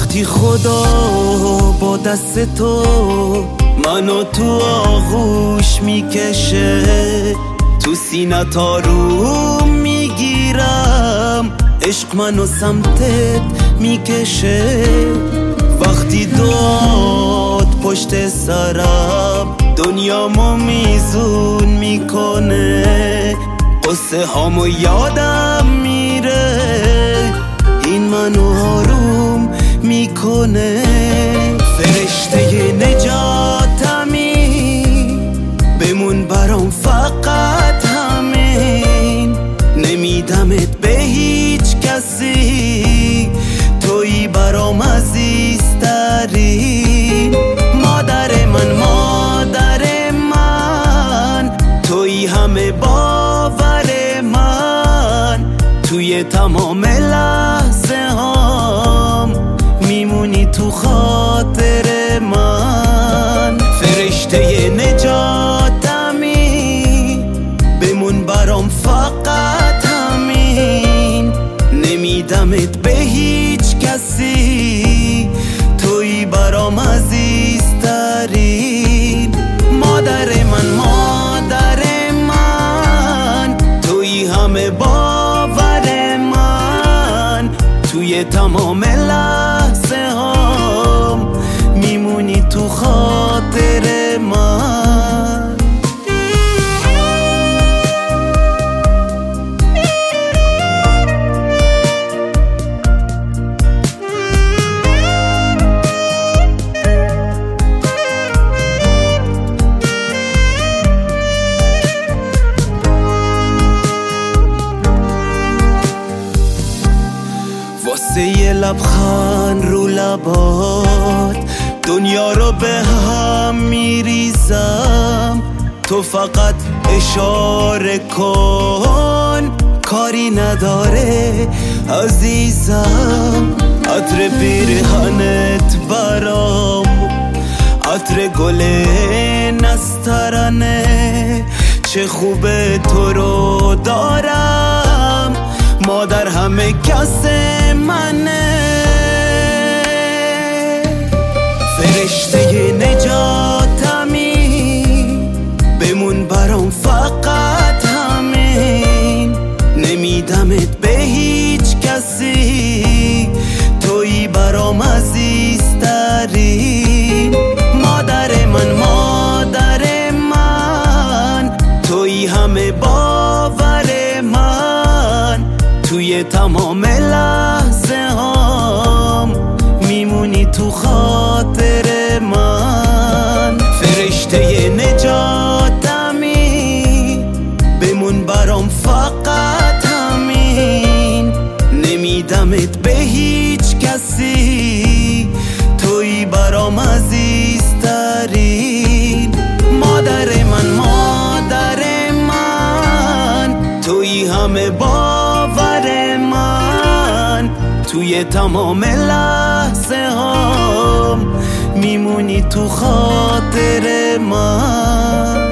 وقتی خدا با دست تو منو تو آغوش میکشه، تو سینت آروم میگیرم، عشق منو سمتت میکشه. وقتی دعات پشت سرم دنیامو میزون میکنه، قصه هامو یادم میره، این منو آروم میکنه. فرشته نجاتمی بمون برام فقط همین، نمیدمت به هیچ کسی، تویی برام عزیزترین. مادر من تویی همه باور من، توی تمام لحظه هام میمونی تو خاطر من. فرشته نجاتمی بمون برام فقط همین، نمیدمت به هیچ کسی، تویی برام عزیزترین. مادر من تویی همه باور من، توی تمام لحظه هام میمونی تو خاطر من. واسه یه لبخند رو لبات دنیا رو به هم میریزم، تو فقط اشاره کن، کاری نداره عزیزم. عطر پیرهنت برام عطر گل نسترنه، چه خوبه تو رو دارم، مادر همه کس منه. فرشته نجاتمی بمون برام فقط همین، نمیدمت به هیچ کسی، تویی برام عزیزترین. مادر من تویی همه باور من، توی تمام لحظه هام میمونی تو خاطر من. فرشته نجاتمی بمون برام فقط همین، نمیدمت به هیچ کسی، تویی برام عزیزترین. مادر من تویی همه باور من، توی تمام لحظه هام میمونی تو خاطر من.